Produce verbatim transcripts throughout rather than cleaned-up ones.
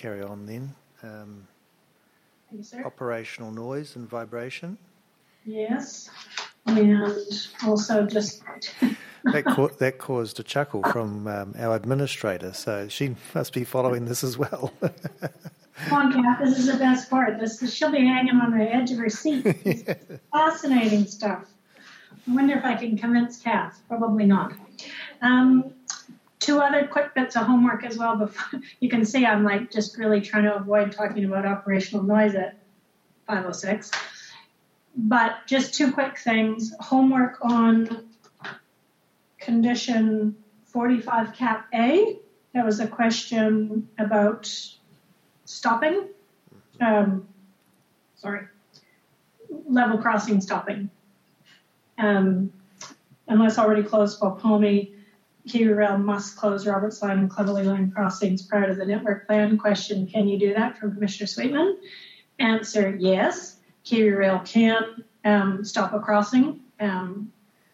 carry on then. Um, Thank you, sir. Operational noise and vibration. Yes, and also just... that, ca- that caused a chuckle from um, our administrator, so she must be following this as well. Come on, Kath, this is the best part. This, this she'll be hanging on the edge of her seat. Yeah. Fascinating stuff. I wonder if I can convince Kath. Probably not. Um, two other quick bits of homework as well. Before you can see I'm like just really trying to avoid talking about operational noise at five oh six. But just two quick things. Homework on condition forty-five cap A. That was a question about stopping. Um, sorry. Level crossing stopping. Um, unless already closed for Pomey, Kiwi Rail must close Roberts Line and Cleverly Line crossings prior to the network plan. Question, can you do that, from Commissioner Sweetman? Answer, yes. Kiwi Rail can um, stop a crossing um,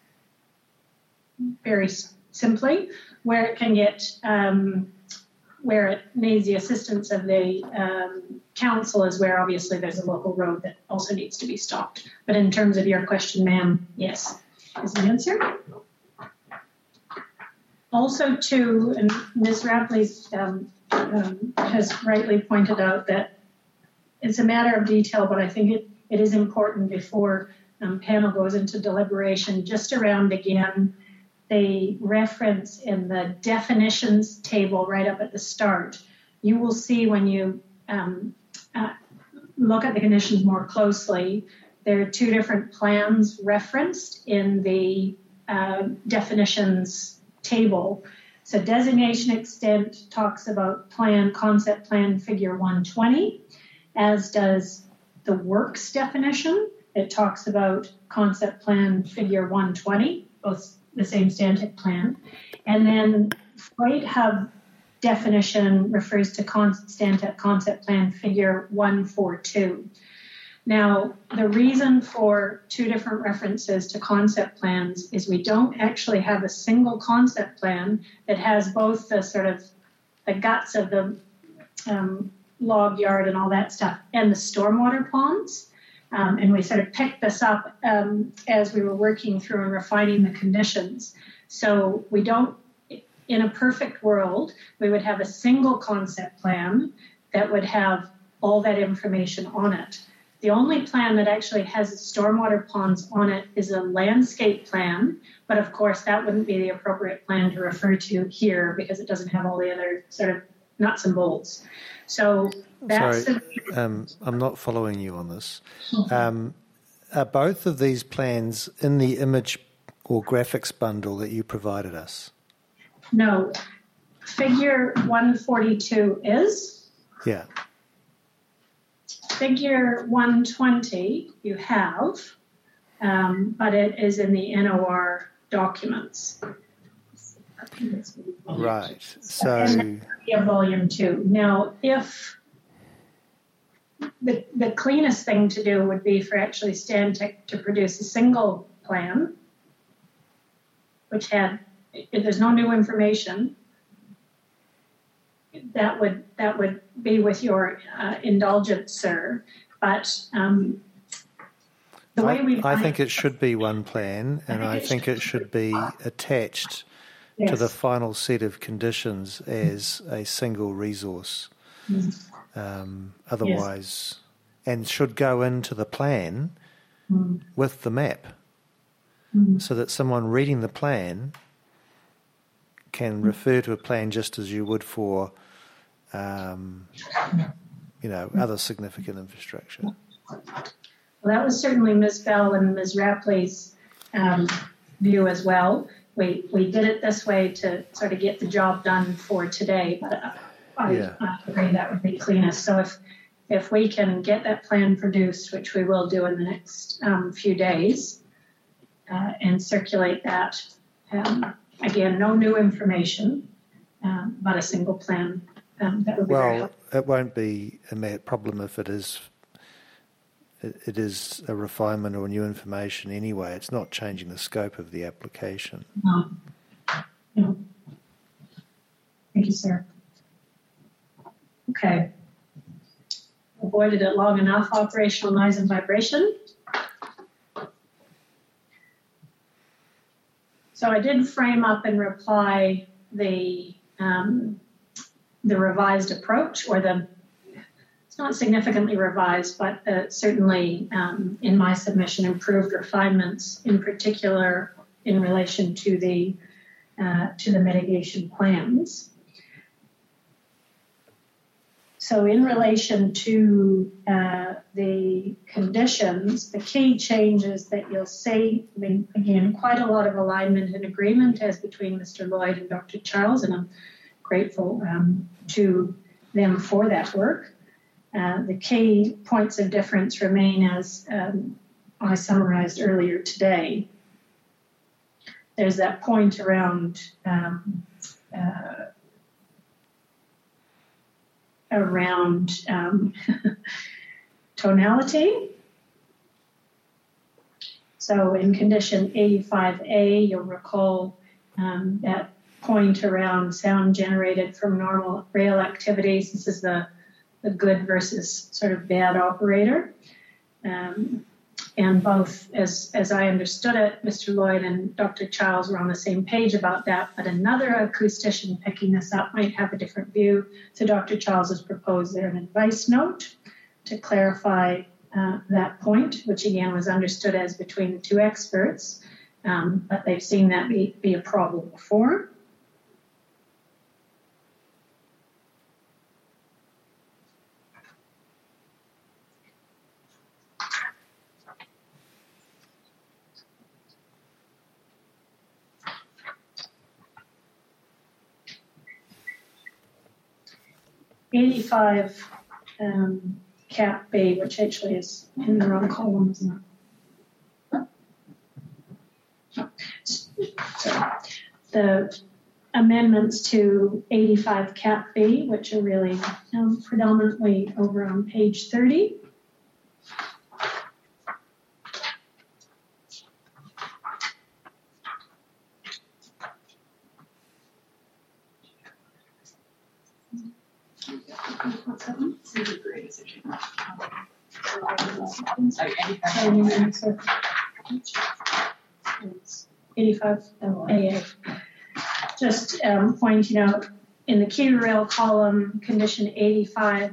very simply. Where it can get, um, where it needs the assistance of the um, council is where obviously there's a local road that also needs to be stopped. But in terms of your question, ma'am, yes, is the answer. Also, too, and Miz Rapley's um, um, has rightly pointed out that it's a matter of detail, but I think it, it is important before um, panel goes into deliberation, just around, again, the reference in the definitions table right up at the start. You will see when you um, uh, look at the conditions more closely, there are two different plans referenced in the uh, definitions table. So designation extent talks about plan, concept plan, figure one twenty, as does the works definition. It talks about concept plan, figure one twenty, both the same Stantec plan. And then Freight Hub definition refers to con- Stantec concept plan, figure one forty-two. Now, the reason for two different references to concept plans is we don't actually have a single concept plan that has both the sort of the guts of the um, log yard and all that stuff and the stormwater ponds. Um, and we sort of picked this up um, as we were working through and refining the conditions. So we don't, in a perfect world, we would have a single concept plan that would have all that information on it. The only plan that actually has stormwater ponds on it is a landscape plan, but of course that wouldn't be the appropriate plan to refer to here because it doesn't have all the other sort of nuts and bolts. So that's... Sorry, the... um, I'm not following you on this. Um, are both of these plans in the image or graphics bundle that you provided us? No. Figure one forty-two is. Yeah. Figure one twenty you have, um, but it is in the N O R documents. Right. So. And yeah, volume two. Now, if the the cleanest thing to do would be for actually Stantec to produce a single plan, which had, if there's no new information, that would that would be with your uh, indulgence, sir. But um, the way I, we I think it should be one plan, and I think it should be attached yes. to the final set of conditions as a single resource. Mm-hmm. Um, otherwise, yes. and should go into the plan mm-hmm. with the map, mm-hmm. so that someone reading the plan can mm-hmm. refer to a plan just as you would for, um, you know, other significant infrastructure. Well, that was certainly Miz Bell and Miz Rapley's um, view as well. We we did it this way to sort of get the job done for today, but I, yeah. I agree that would be cleanest. So if if we can get that plan produced, which we will do in the next um, few days, uh, and circulate that. Um, Again, no new information, um, but a single plan. Um, that would be well, very helpful. It won't be a problem if it is it, it is a refinement or new information anyway. It's not changing the scope of the application. No. No. Thank you, sir. Okay. avoided it long enough, operational noise and vibration. So I did frame up and reply the um, the revised approach, or the, it's not significantly revised, but uh, certainly um, in my submission, improved refinements, in particular in relation to the uh, to the mitigation plans. So in relation to uh, the conditions, the key changes that you'll see, I mean, again, quite a lot of alignment and agreement as between Mister Lloyd and Doctor Charles, and I'm grateful um, to them for that work. Uh, the key points of difference remain as um, I summarized earlier today. There's that point around um, uh, around um, tonality. So in condition eighty-five A, you'll recall um, that point around sound generated from normal rail activities. This is the, the good versus sort of bad operator. Um, and both, as, as I understood it, Mister Lloyd and Doctor Charles were on the same page about that, but another acoustician picking this up might have a different view. So Doctor Charles has proposed there an advice note to clarify uh, that point, which again was understood as between the two experts, um, but they've seen that be, be a problem before. eighty-five um, cap B, which actually is in the wrong column, isn't it? Oh. So the amendments to eighty-five cap B, which are really um, predominantly over on page thirty. eighty-five A A. Just um, pointing out in the key rail column, condition eighty-five,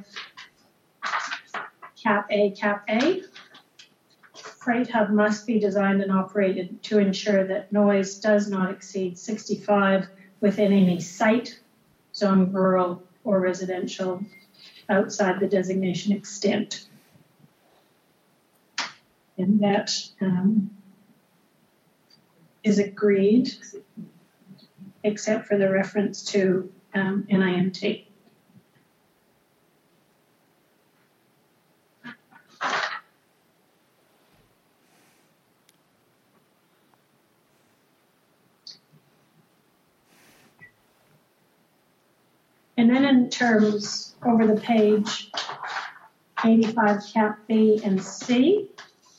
cap A, cap A. Freight hub must be designed and operated to ensure that noise does not exceed sixty-five within any site, zone, rural, or residential outside the designation extent. And that um, is agreed, except for the reference to um, N I M T. And then in terms over the page, eighty-five cap B and C.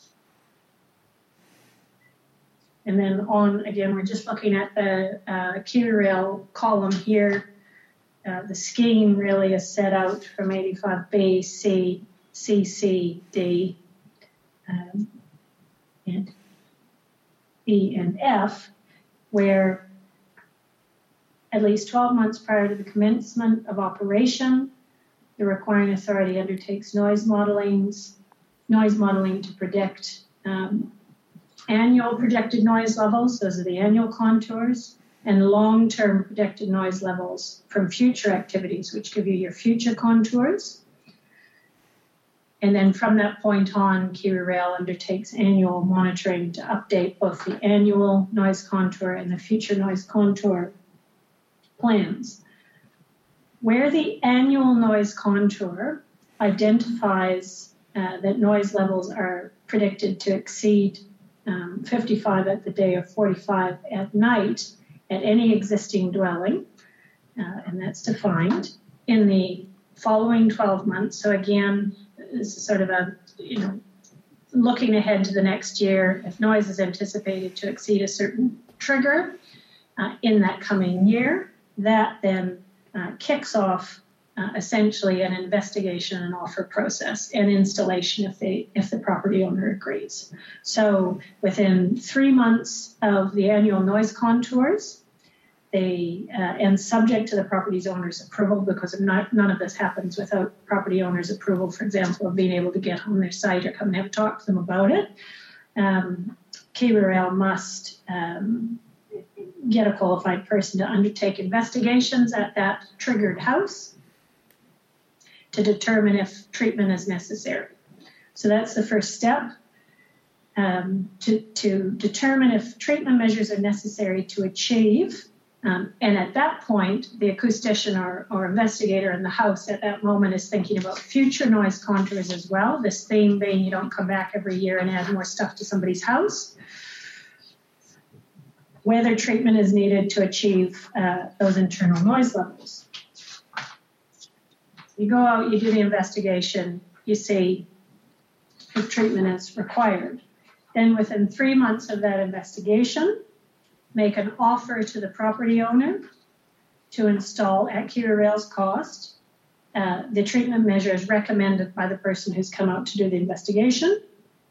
And then on, again, we're just looking at the uh, key rail column here. Uh, the scheme really is set out from eighty-five B, C, C, C, D, um, and E and F, where at least twelve months prior to the commencement of operation, the requiring authority undertakes noise modelings, noise modeling to predict um, annual projected noise levels, those are the annual contours, and long-term projected noise levels from future activities, which give you your future contours. And then from that point on, Kiwi Rail undertakes annual monitoring to update both the annual noise contour and the future noise contour plans. Where the annual noise contour identifies uh, that noise levels are predicted to exceed um, fifty-five at the day or forty-five at night at any existing dwelling, uh, and that's defined in the following twelve months. So again, this is sort of a, you know, looking ahead to the next year, if noise is anticipated to exceed a certain trigger uh, in that coming year, that then uh, kicks off uh, essentially an investigation and offer process and installation if they if the property owner agrees. So within three months of the annual noise contours, they uh, and subject to the property owner's approval, because not, none of this happens without property owner's approval, for example, of being able to get on their site or come and have a talk to them about it. Um, K B R L must um, get a qualified person to undertake investigations at that triggered house to determine if treatment is necessary. So that's the first step, um, to, to determine if treatment measures are necessary to achieve. Um, and at that point, the acoustician or, or investigator in the house at that moment is thinking about future noise contours as well. This theme being, you don't come back every year and add more stuff to somebody's house. Whether treatment is needed to achieve uh, those internal noise levels. You go out, you do the investigation, you see if treatment is required. Then within three months of that investigation, make an offer to the property owner to install at K B R L's cost uh, the treatment measures recommended by the person who's come out to do the investigation.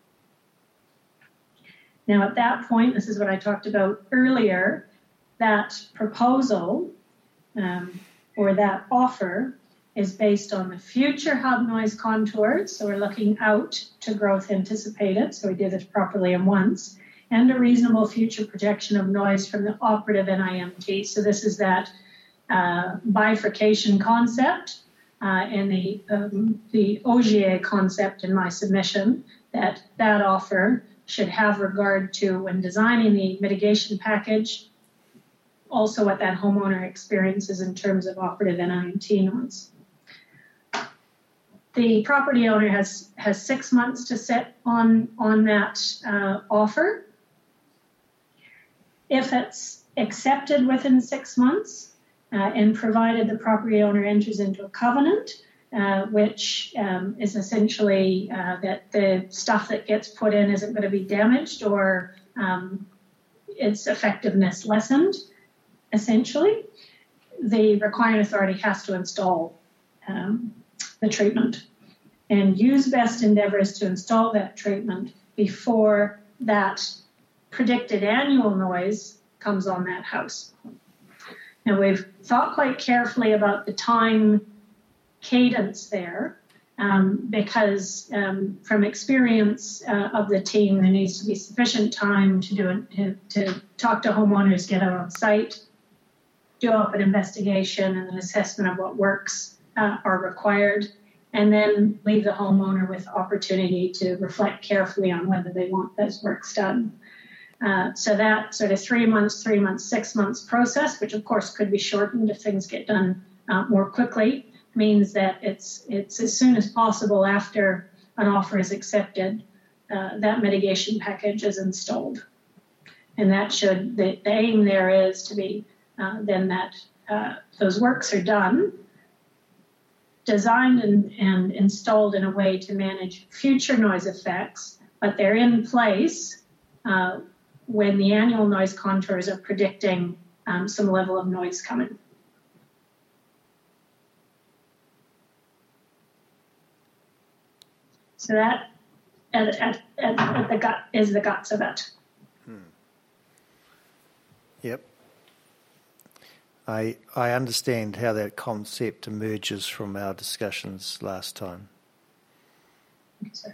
Now, at that point, this is what I talked about earlier, that proposal um, or that offer is based on the future hub noise contours. So we're looking out to growth anticipated, so we did it properly and once, and a reasonable future projection of noise from the operative N I M T. So this is that uh, bifurcation concept uh, and the, um, the O G A concept in my submission, that that offer should have regard to, when designing the mitigation package, also what that homeowner experiences in terms of operative N I M T noise. The property owner has, has six months to sit on, on that uh, offer. If it's accepted within six months uh, and provided the property owner enters into a covenant, uh, which um, is essentially uh, that the stuff that gets put in isn't going to be damaged or um, its effectiveness lessened, essentially, the requiring authority has to install um, the treatment and use best endeavors to install that treatment before that predicted annual noise comes on that house. Now, we've thought quite carefully about the time cadence there um, because um, from experience uh, of the team, there needs to be sufficient time to do it, to, to talk to homeowners, get out on site, do up an investigation and an assessment of what works uh, are required, and then leave the homeowner with opportunity to reflect carefully on whether they want those works done. Uh, so that sort of three months, three months, six months process, which of course could be shortened if things get done uh, more quickly, means that it's it's as soon as possible after an offer is accepted, uh, that mitigation package is installed. And that should, the, the aim there is to be uh, then that uh, those works are done, designed and, and installed in a way to manage future noise effects, but they're in place uh, when the annual noise contours are predicting um, some level of noise coming. So that at, at, at, at the gut is the guts of it. Hmm. Yep. I I understand how that concept emerges from our discussions last time. Okay.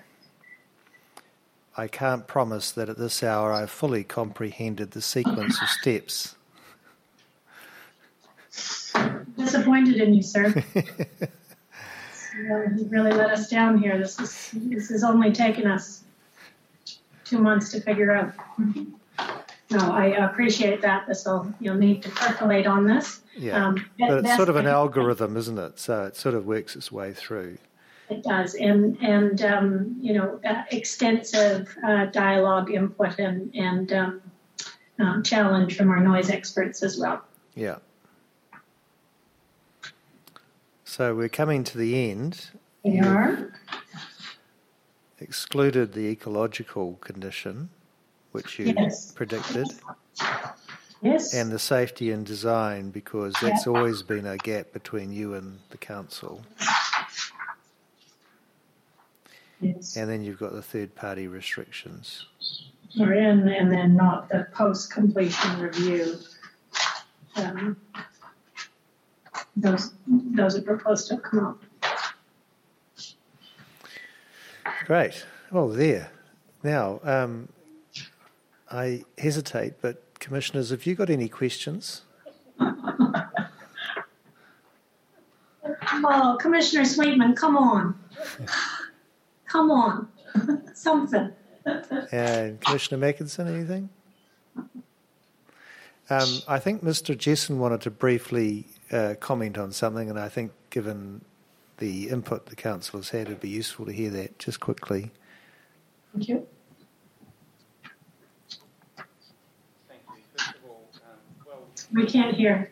I can't promise that at this hour I've fully comprehended the sequence of steps. Disappointed in you, sir. You really let us down here. This is this has only taken us two months to figure out. No, I appreciate that. This will you'll need to percolate on this. Yeah, um, but it's sort of an algorithm, isn't it? So it sort of works its way through. It does, and and um, you know, uh, extensive uh, dialogue, input, and and um, um, challenge from our noise experts as well. Yeah. So we're coming to the end. We are. Excluded the ecological condition, which you yes. predicted. Yes. And the safety and design, because that's yeah. always been a gap between you and the council. Yes. And then you've got the third-party restrictions. And, and then not the post-completion review. Um, those, those are proposed to come up. Great. Well, there. Now, um, I hesitate, but Commissioners, have you got any questions? Oh, Commissioner Sweetman, come on. Come on. Something. And Commissioner Mackinson, anything? Um, I think Mister Jessen wanted to briefly uh, comment on something, and I think given the input the council has had, it would be useful to hear that just quickly. Thank you. Thank you. First of all, um, well, we can't hear.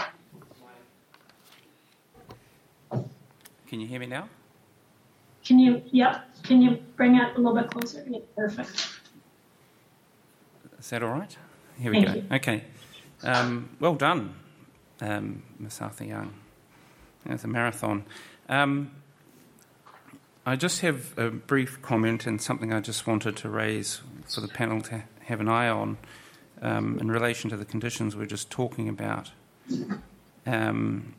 Can you hear me now? Can you, yep. Can you bring it a little bit closer? Yeah, perfect. Is that all right? Here we Thank go. You. Okay. Um, well done, um, Miss Arthur Young. It's a marathon. Um, I just have a brief comment and something I just wanted to raise for the panel to have an eye on um, in relation to the conditions we're just talking about. Um,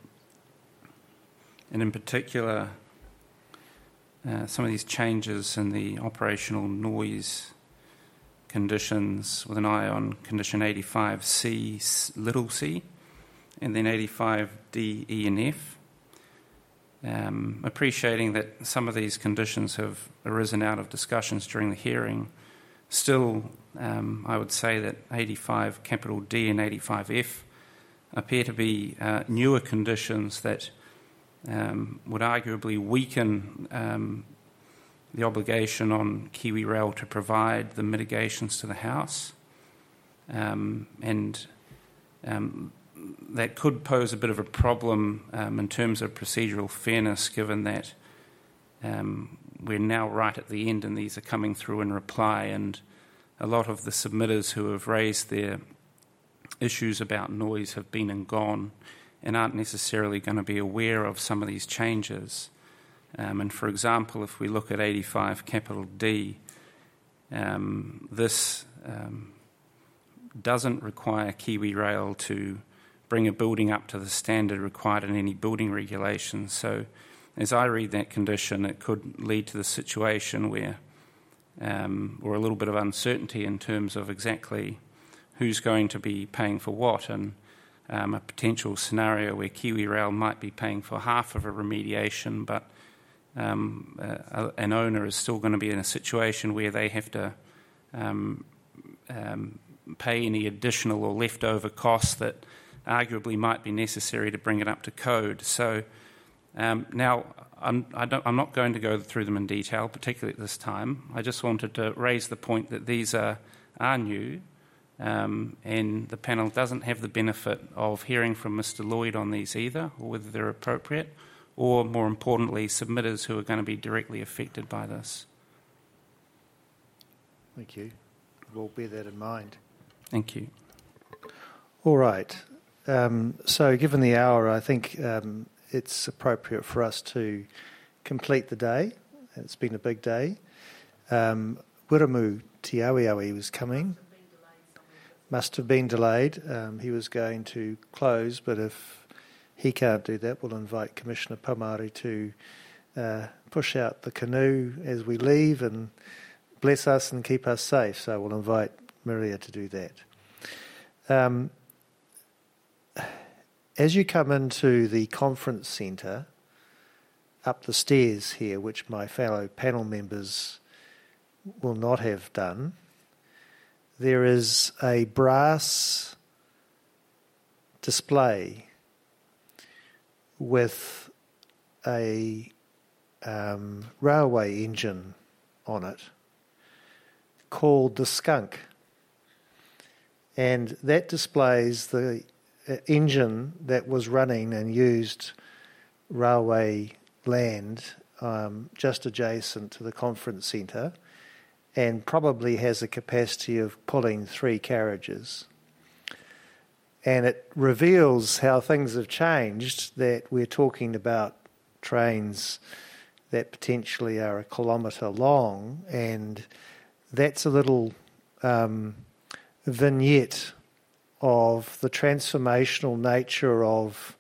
and in particular, uh, some of these changes in the operational noise conditions with an eye on condition eighty-five C, little c, and then eighty-five D, E and F. Um, appreciating that some of these conditions have arisen out of discussions during the hearing, still um, I would say that eighty-five capital D and eighty-five F appear to be uh, newer conditions that um, would arguably weaken um, the obligation on KiwiRail to provide the mitigations to the House, um, and um, that could pose a bit of a problem um, in terms of procedural fairness, given that um, we're now right at the end and these are coming through in reply, and a lot of the submitters who have raised their issues about noise have been and gone and aren't necessarily going to be aware of some of these changes. Um, and for example, if we look at eighty-five capital D, um, this um, doesn't require KiwiRail to bring a building up to the standard required in any building regulations. So as I read that condition, it could lead to the situation where, um, or a little bit of uncertainty in terms of exactly who's going to be paying for what, and um, a potential scenario where KiwiRail might be paying for half of a remediation, but um, uh, an owner is still going to be in a situation where they have to um, um, pay any additional or leftover costs that arguably might be necessary to bring it up to code. So um, now I'm, I don't, I'm not going to go through them in detail, particularly at this time. I just wanted to raise the point that these are, are new, um, and the panel doesn't have the benefit of hearing from Mister Lloyd on these either, or whether they're appropriate, or more importantly, submitters who are going to be directly affected by this. Thank you. We'll bear that in mind. Thank you. All right. Um, so given the hour, I think um, it's appropriate for us to complete the day. It's been a big day. Um, Wiramu Tiawiawi was coming. Must have been delayed. Um, he was going to close, but if he can't do that, we'll invite Commissioner Paumaru to uh, push out the canoe as we leave and bless us and keep us safe. So we'll invite Maria to do that. Um, As you come into the conference centre, up the stairs here, which my fellow panel members will not have done, there is a brass display with a um, railway engine on it called the Skunk. And that displays the engine that was running and used railway land um, just adjacent to the conference centre, and probably has a capacity of pulling three carriages. And it reveals how things have changed, that we're talking about trains that potentially are a kilometre long, and that's a little um, vignette of the transformational nature of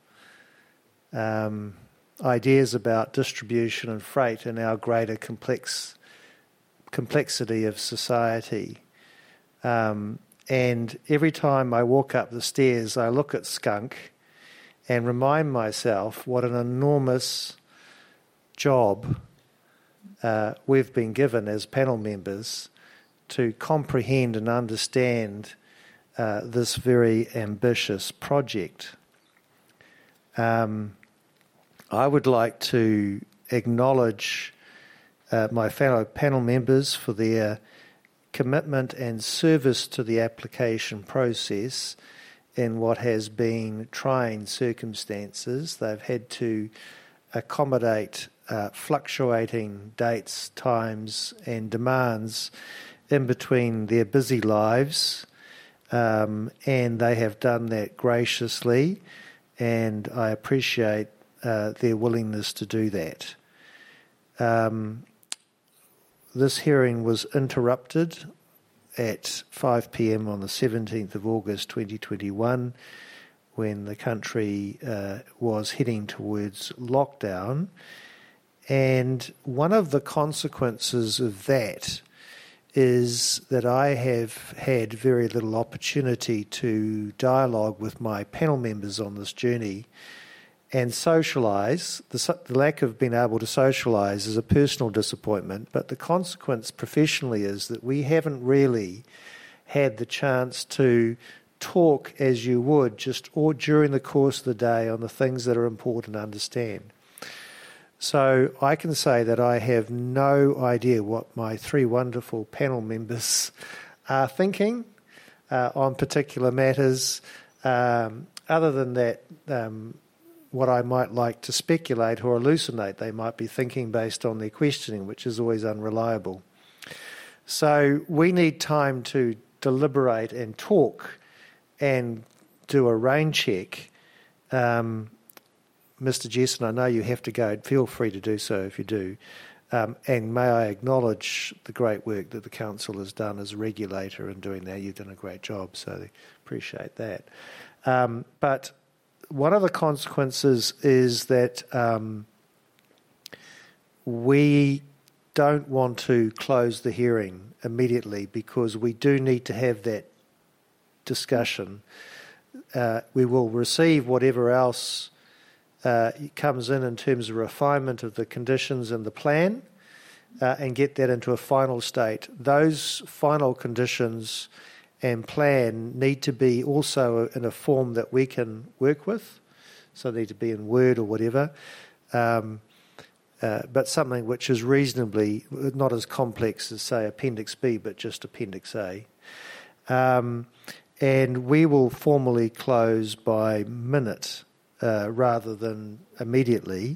um, ideas about distribution and freight in our greater complex complexity of society. Um, and every time I walk up the stairs, I look at Skunk and remind myself what an enormous job uh, we've been given as panel members to comprehend and understand uh, this very ambitious project. Um, I would like to acknowledge uh, my fellow panel members for their commitment and service to the application process in what has been trying circumstances. They've had to accommodate uh, fluctuating dates, times and demands in between their busy lives, um, and they have done that graciously, and I appreciate uh, their willingness to do that. Um, this hearing was interrupted at five p m on the seventeenth of August twenty twenty-one, when the country uh, was heading towards lockdown. And one of the consequences of that is that I have had very little opportunity to dialogue with my panel members on this journey and socialise. The, the lack of being able to socialise is a personal disappointment, but the consequence professionally is that we haven't really had the chance to talk as you would just or during the course of the day on the things that are important to understand. So I can say that I have no idea what my three wonderful panel members are thinking uh, on particular matters. Um, other than that, um, what I might like to speculate or hallucinate they might be thinking based on their questioning, which is always unreliable. So we need time to deliberate and talk and do a rain check. Um, Mister Jesson, I know you have to go. Feel free to do so if you do. Um, and may I acknowledge the great work that the Council has done as a regulator in doing that. You've done a great job, so I appreciate that. Um, but one of the consequences is that um, we don't want to close the hearing immediately because we do need to have that discussion. Uh, we will receive whatever else uh, comes in in terms of refinement of the conditions and the plan uh, and get that into a final state. Those final conditions and plan need to be also in a form that we can work with, so they need to be in Word or whatever, um, uh, but something which is reasonably not as complex as, say, Appendix B, but just Appendix A. Um, and we will formally close by minute uh, rather than immediately.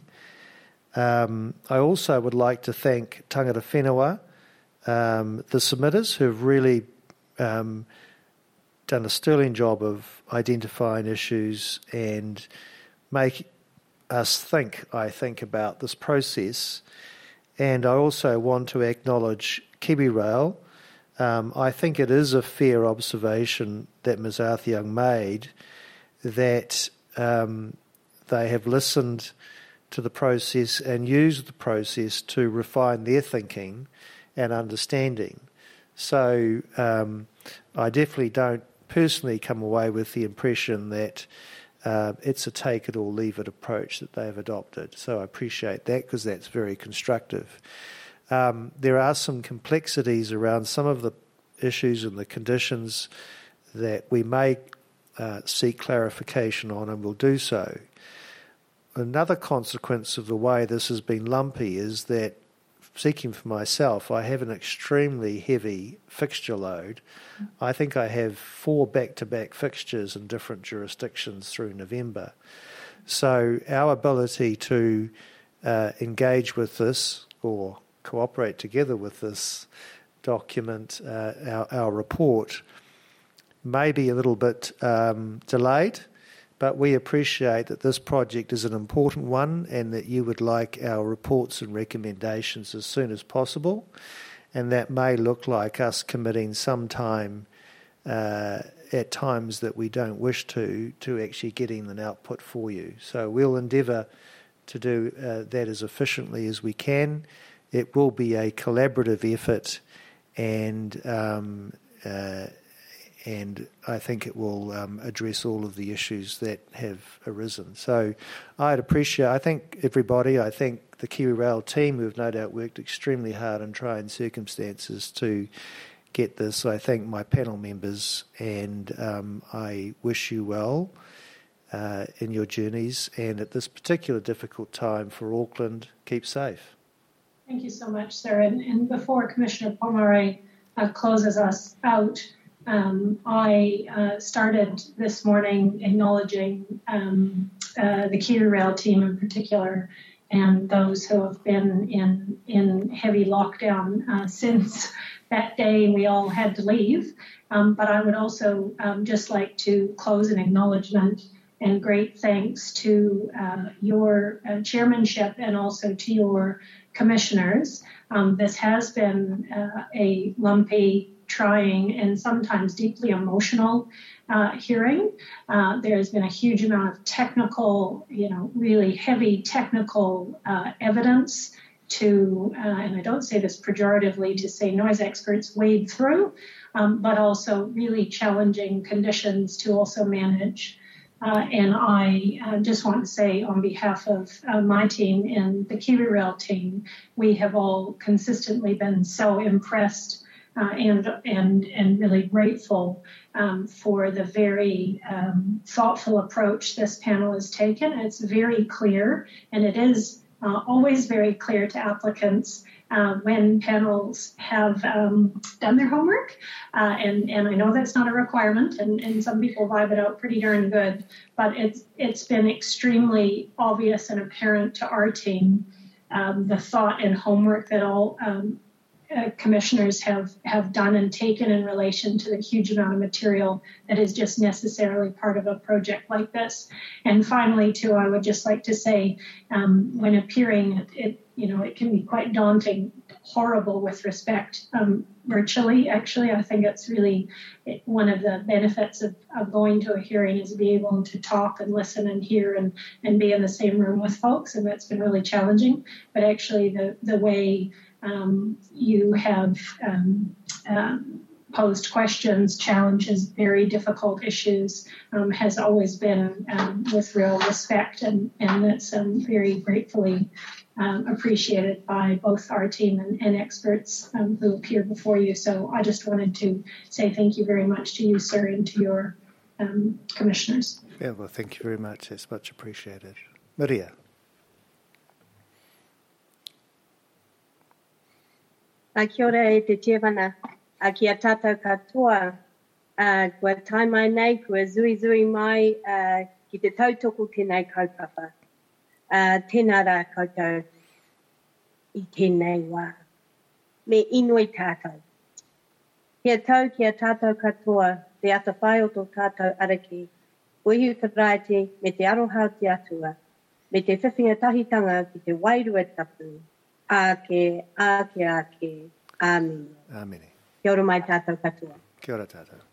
Um, I also would like to thank Tangata Whenua, um, the submitters, who have really Um, done a sterling job of identifying issues and make us think, I think, about this process. And I also want to acknowledge KiwiRail. Um, I think it is a fair observation that Miz Arthur-Young made that um, they have listened to the process and used the process to refine their thinking and understanding. So um, I definitely don't personally come away with the impression that uh, it's a take-it-or-leave-it approach that they've adopted. So I appreciate that because that's very constructive. Um, there are some complexities around some of the issues and the conditions that we may uh, seek clarification on, and will do so. Another consequence of the way this has been lumpy is that, speaking for myself, I have an extremely heavy fixture load. I think I have four back-to-back fixtures in different jurisdictions through November. So our ability to uh, engage with this or cooperate together with this document, uh, our, our report, may be a little bit um, delayed, but we appreciate that this project is an important one and that you would like our reports and recommendations as soon as possible. And that may look like us committing some time uh, at times that we don't wish to, to actually getting an output for you. So we'll endeavour to do uh, that as efficiently as we can. It will be a collaborative effort, and um, uh, and I think it will um, address all of the issues that have arisen. So I'd appreciate, I think everybody, I think the KiwiRail team, who have no doubt worked extremely hard in trying circumstances to get this. I thank my panel members, and um, I wish you well uh, in your journeys, and at this particular difficult time for Auckland, keep safe. Thank you so much, sir. And, and before Commissioner Pomare uh, closes us out, Um, I uh, started this morning acknowledging um, uh, the KiwiRail team in particular, and those who have been in in heavy lockdown uh, since that day we all had to leave. Um, but I would also um, just like to close an acknowledgement and great thanks to uh, your uh, chairmanship and also to your commissioners. Um, this has been uh, a lumpy, trying, and sometimes deeply emotional uh, hearing. Uh, there's been a huge amount of technical, you know, really heavy technical uh, evidence to, uh, and I don't say this pejoratively, to say noise experts wade through, um, but also really challenging conditions to also manage. Uh, and I uh, just want to say on behalf of uh, my team and the KiwiRail team, we have all consistently been so impressed Uh, and and and really grateful um, for the very um, thoughtful approach this panel has taken. It's very clear, and it is uh, always very clear to applicants uh, when panels have um, done their homework. Uh, and and I know that's not a requirement, and, and some people vibe it out pretty darn good, but it's it's been extremely obvious and apparent to our team um, the thought and homework that all Um, Uh, commissioners have, have done and taken in relation to the huge amount of material that is just necessarily part of a project like this. And finally, too, I would just like to say, um, when appearing, it, it you know it can be quite daunting, horrible with respect um, virtually. Actually, I think it's really it, one of the benefits of, of going to a hearing is to be able to talk and listen and hear and, and be in the same room with folks, and that's been really challenging. But actually, the the way Um, you have um, um, posed questions, challenges, very difficult issues, um, has always been um, with real respect, and, and that's um, very gratefully um, appreciated by both our team and, and experts um, who appear before you. So I just wanted to say thank you very much to you, sir, and to your um, commissioners. Yeah, well, thank you very much. It's much appreciated. Maria. A kia ora e te tiawana, a kia tātou katoa, uh, kua tai mai nei, kua zui zui mai, uh, ki te tautoko tēnei kaupapa. Uh, tēnā rā koutou i tēnei wā. Me inui tātou. Kia tau, kia tātou katoa, te ata whai o tō tātou araki, uihu te praiti me te aroha te atua, me te whiwhinga tahitanga ki te wairua tapu. Ake, ake, ake, amen. Amen. Kia ora mai tātou katoa. Kia ora tātou.